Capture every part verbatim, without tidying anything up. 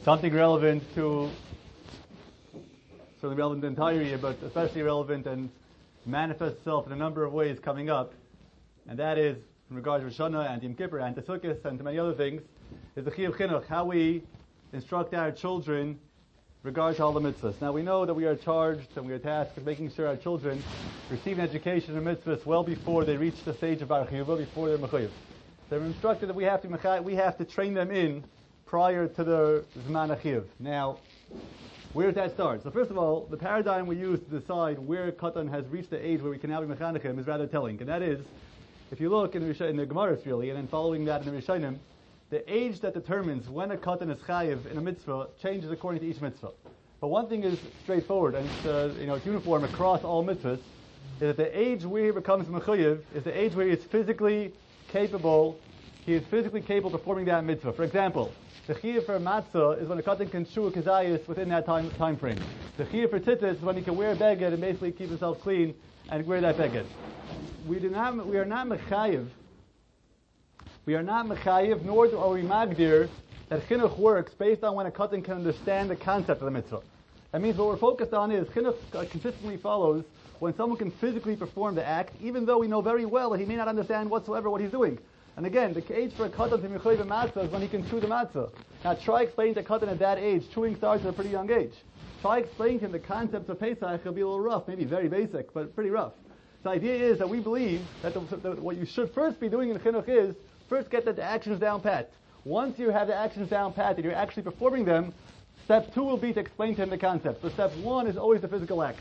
something relevant to, certainly relevant to the entire year, but especially relevant and manifests itself in a number of ways coming up, and that is, in regards to Rosh Hashanah and Yom Kippur and to Sukkot and to many other things, is the Chiyuv Chinuch, how we instruct our children regards to all the mitzvahs. Now we know that we are charged and we are tasked with making sure our children receive an education in mitzvahs well before they reach the stage of Bar Chiyuva, before they're Mechuyev. They're instructed that we have to we have to train them in prior to the Zman HaChiyuv. Now, where does that start? So first of all, the paradigm we use to decide where Katan has reached the age where we can now be Mechanechim is rather telling. And that is, if you look in the, in the Gemaras really, and then following that in the Rishonim, the age that determines when a Katan is Chayiv in a mitzvah changes according to each mitzvah. But one thing is straightforward, and it's, uh, you know, it's uniform across all mitzvahs, is that the age where he becomes Mechuyev is the age where he is physically capable, he is physically capable of performing that mitzvah. For example, the Chiyuv for Matzah is when a Katan can chew a Kazayas within that time, time frame. The Chiyuv for Tzitzis is when he can wear a beged and basically keep himself clean and wear that beged. We do not, we are not Mechayiv, we are not Mechayiv, nor are we Magdir, that Chinuch works based on when a Katan can understand the concept of the mitzvah. That means what we're focused on is Chinuch consistently follows when someone can physically perform the act, even though we know very well that he may not understand whatsoever what he's doing. And again, the age for a Katan to Mechuyev Matzah is when he can chew the matzah. Now try explaining to a Katan at that age, chewing starts at a pretty young age. Try explaining to him the concepts of Pesach, it'll be a little rough, maybe very basic, but pretty rough. The idea is that we believe that the, the, what you should first be doing in the Chinuch is, first get the, the actions down pat. Once you have the actions down pat and you're actually performing them, step two will be to explain to him the concept. So step one is always the physical act.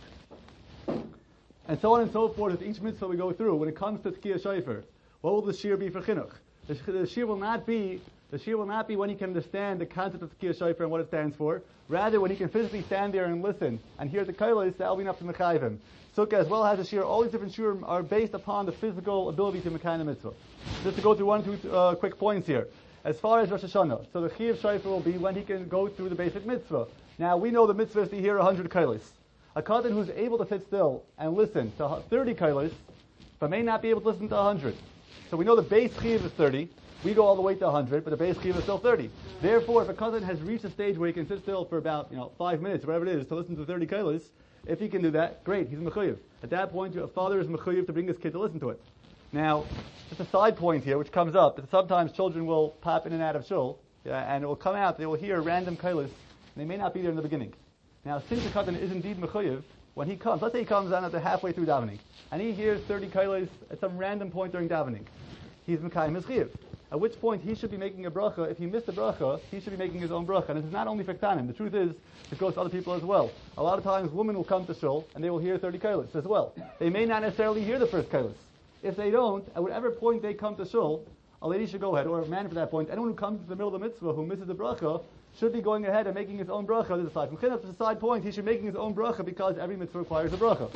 And so on and so forth with each mitzvah we go through. When it comes to Tkiyah Shofar, what will the shir be for Chinuch? The, the shir will not be the shir will not be when he can understand the concept of Tkiyah Shofar and what it stands for. Rather, when he can physically stand there and listen and hear the kailos, that will be enough to mechayiv him. Sukkah as well as the shir, all these different shir are based upon the physical ability to mechayiv the mitzvah. Just to go through one or two uh, quick points here. As far as Rosh Hashanah, so the Chiyuv Shofar will be when he can go through the basic mitzvah. Now we know the mitzvah is to hear one hundred kailos. A Katan who's able to sit still and listen to thirty kailos, but may not be able to listen to one hundred. So we know the base Chiyuv is thirty. We go all the way to one hundred, but the base Chiyuv is still thirty. Therefore, if a Katan has reached a stage where he can sit still for about you know five minutes, whatever it is, to listen to thirty kailos, if he can do that, great, he's mechuyev. At that point, a father is mechuyev to bring his kid to listen to it. Now, just a side point here, which comes up, that sometimes children will pop in and out of shul, yeah, and it will come out, they will hear random kailos, and they may not be there in the beginning. Now, since the Katan is indeed mechuyev, when he comes, let's say he comes down at the halfway through davening, and he hears thirty kailos at some random point during davening, he's mekayim his chiyuv. At which point he should be making a bracha. If he missed a bracha, he should be making his own bracha. And this is not only for Ktanim. The truth is, it goes to other people as well. A lot of times, women will come to shul, and they will hear thirty kailos as well. They may not necessarily hear the first kailos. If they don't, at whatever point they come to shul, a lady should go ahead, or a man for that point. Anyone who comes to the middle of the mitzvah who misses the bracha should be going ahead and making his own bracha. This is aside from chinuch. This is a side point. He should be making his own bracha because every mitzvah requires a bracha.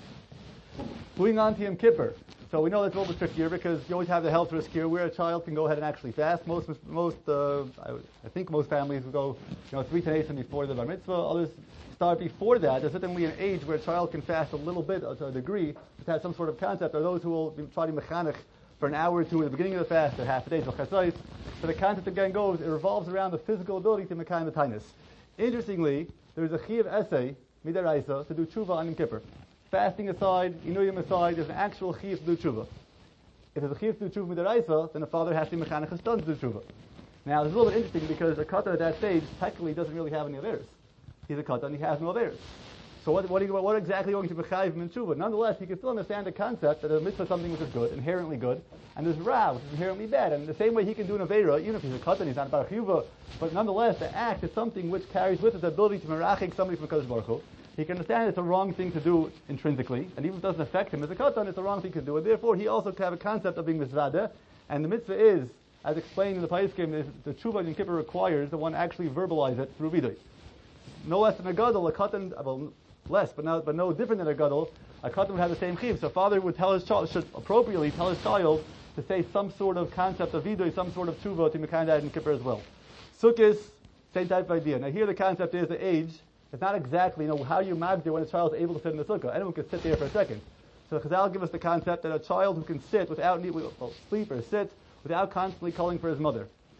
Moving on to Yom Kippur. So we know that's a little bit trickier because you always have the health risk here where a child can go ahead and actually fast. Most, most, uh, I, I think most families will go, you know, three Tanesim before the bar mitzvah. Others start before that. There's certainly an age where a child can fast a little bit to a degree, to have some sort of concept. There are those who will be trying to mechanech for an hour or two at the beginning of the fast, or half a day, so chasais. So the concept again goes, it revolves around the physical ability to mekayim the tainus. Interestingly, there's a chiyuv essay, midaraisa, to do tshuva on Yom Kippur. Fasting aside, inuyim aside, there's an actual chiyuv to do tshuva. If there's a chiyuv to do tshuva midaraisa, then the father has to be mechanech his son to do tshuva. Now, this is a little bit interesting because a katan at that stage technically doesn't really have any averes. He's a katan, he has no averes. So what, what, you, what exactly are you going to mechayiv him in tshuva? Nonetheless, he can still understand the concept that a mitzvah is something which is good, inherently good, and there's ra, which is inherently bad. And the same way he can do an avera, even if he's a katan, he's not about a chiyuva, but nonetheless, the act is something which carries with it the ability to merachik somebody from Kadosh Baruch Hu. He can understand it's a wrong thing to do intrinsically, and even if it doesn't affect him as a katan, it's a wrong thing to do, and therefore he also can have a concept of being mitzvah. And the mitzvah is, as explained in the Paiskim, the tshuva in Kippur requires that one actually verbalize it through vidoy. No less than a gadol, a katan, well, less, but no, but no different than a gadol, a katan would have the same chiv. So a father would tell his child, should appropriately tell his child to say some sort of concept of vidoy, some sort of tshuva to mekan that in Kippur as well. Sukkis, same type of idea. Now here the concept is the age. It's not exactly, you know, how you magdir when a child is able to sit in the sukkah. Anyone can sit there for a second. So the Chazal give us the concept that a child who can sit without need, well, sleep or sit without constantly calling for his mother.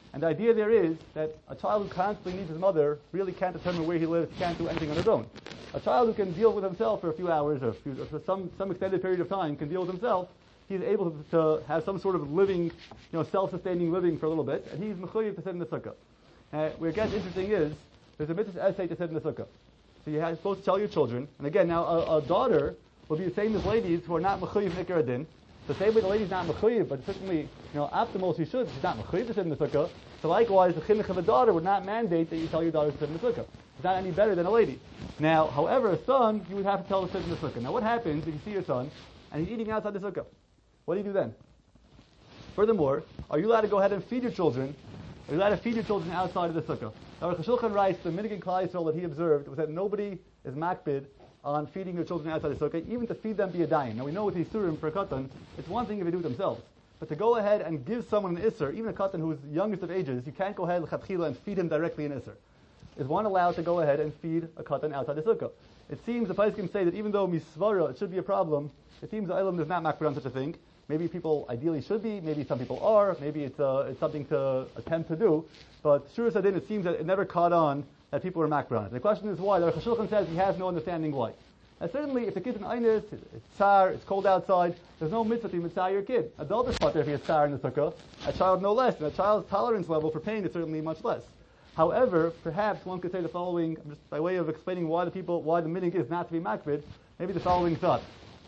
And the idea there is that a child who constantly needs his mother really can't determine where he lives, can't do anything on his own. A child who can deal with himself for a few hours or, a few, or for some, some extended period of time, can deal with himself, he's able to, to have some sort of living, you know, self-sustaining living for a little bit, and he's mechuyev to sit in the sukkah. Uh, where it gets interesting is, there's a mitzvah essay to sit in the sukkah. So you're supposed to tell your children, and again, now a, a daughter will be the same as ladies who are not mechuyev nikar adin. The same way the lady's not mechuyev, but certainly, you know, optimal she should, she's not mechuyev to sit in the sukkah. So likewise, the chinuch of a daughter would not mandate that you tell your daughter to sit in the sukkah. It's not any better than a lady. Now, however, a son, you would have to tell to sit in the sukkah. Now what happens if you see your son, and he's eating outside the sukkah? What do you do then? Furthermore, are you allowed to go ahead and feed your children? Are you allowed to feed your children outside of the sukkah? Now, Aruch HaShulchan writes, the minhag in Klal Yisrael that he observed was that nobody is makbid on feeding your children outside the sukkah, even to feed them be a dayan. Now we know with Yisurim for a katan, it's one thing if they do it themselves. But to go ahead and give someone an Isser, even a katan who is youngest of ages, you can't go ahead and feed him directly an Isser. Is one allowed to go ahead and feed a katan outside the sukkah? It seems the Paiskim say that even though misvara, it should be a problem, it seems the Eilam does not makbid on such a thing. Maybe people ideally should be, maybe some people are, maybe it's, uh, it's something to attempt to do, but Shur Sadin, it seems that it never caught on that people were makbid on it. The question is why? The Aruch HaShulchan says he has no understanding why. And certainly, if the kid's an einus, it's tsar, it's cold outside, there's no mitzvah to mitzvah your kid. Adult is part there if he has tsar in the sukkah, a child no less, and a child's tolerance level for pain is certainly much less. However, perhaps one could say the following, just by way of explaining why the people, why the minhag is not to be makbid, maybe the following thought.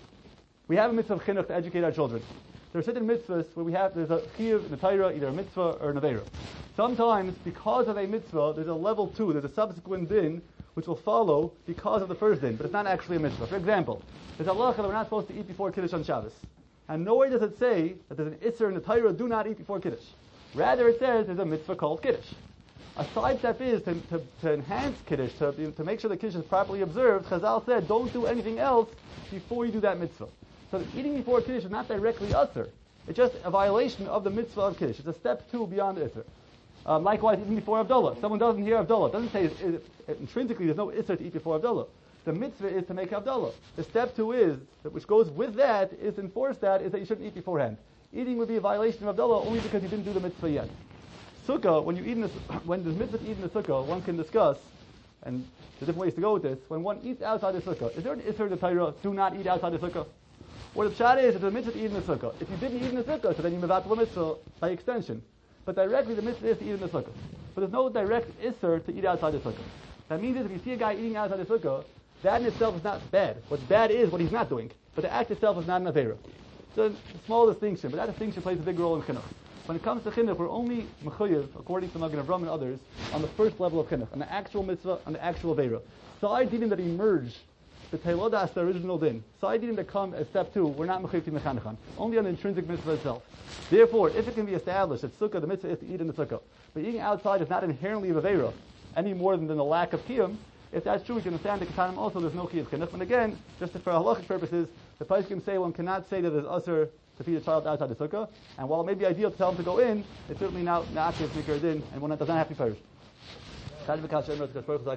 We have a mitzvah of chinuch to educate our children. There are certain mitzvahs where we have, there's a chiyuv in the Torah, either a mitzvah or an aveira. Sometimes, because of a mitzvah, there's a level two, there's a subsequent din, which will follow because of the first din, but it's not actually a mitzvah. For example, there's a halacha that we're not supposed to eat before Kiddush on Shabbos. And nowhere does it say that there's an isser in the Torah, do not eat before Kiddush. Rather, it says there's a mitzvah called Kiddush. A side step is to, to, to enhance Kiddush, to, to make sure the Kiddush is properly observed. Chazal said, don't do anything else before you do that mitzvah. So eating before Kiddush is not directly usser. It's just a violation of the mitzvah of Kiddush. It's a step two beyond the isser. Um, likewise, even before Avdullah. Someone doesn't hear Avdullah. It doesn't say it, it, it, intrinsically there's no isser to eat before Avdullah. The mitzvah is to make Avdullah. The step two is, that which goes with that, is to enforce that, is that you shouldn't eat beforehand. Eating would be a violation of Avdullah only because you didn't do the mitzvah yet. Sukkah, when you eat in the, when there's mitzvah to eat in the sukkah, one can discuss, and there's different ways to go with this, when one eats outside the sukkah, is there an isser in the Torah, do not eat outside the sukkah? What the pshat is, it's a mitzvah to eat in the sukkah. If you didn't eat in the sukkah, so then you move out to the mitzvah by extension. But directly the mitzvah is to eat in the sukkah. But there's no direct isser to eat outside the sukkah. That means that if you see a guy eating outside the sukkah, that in itself is not bad. What's bad is what he's not doing. But the act itself is not an aveira. So it's a small distinction, but that distinction plays a big role in chinuch. When it comes to chinuch, we're only mechuyev, according to Magen Avraham and others, on the first level of chinuch, on the actual mitzvah, on the actual aveira. Side dinim that emerge, the teilodas, the original din, side dinim that come as step two, we're not mechuyev to mechanechan, only on the intrinsic mitzvah itself. Therefore, if it can be established that sukkah, the mitzvah is to eat in the sukkah, but eating outside is not inherently a aveira, any more than, than the lack of kiyum, if that's true, we can understand the katanim also, there's no chiyuv chinuch. And again, just for halachic purposes, the Paiskim say one cannot say that there's usher to feed a child outside the sukkah, and while it may be ideal to tell him to go in, it's certainly not not nikar din, and one that does not have to be perished.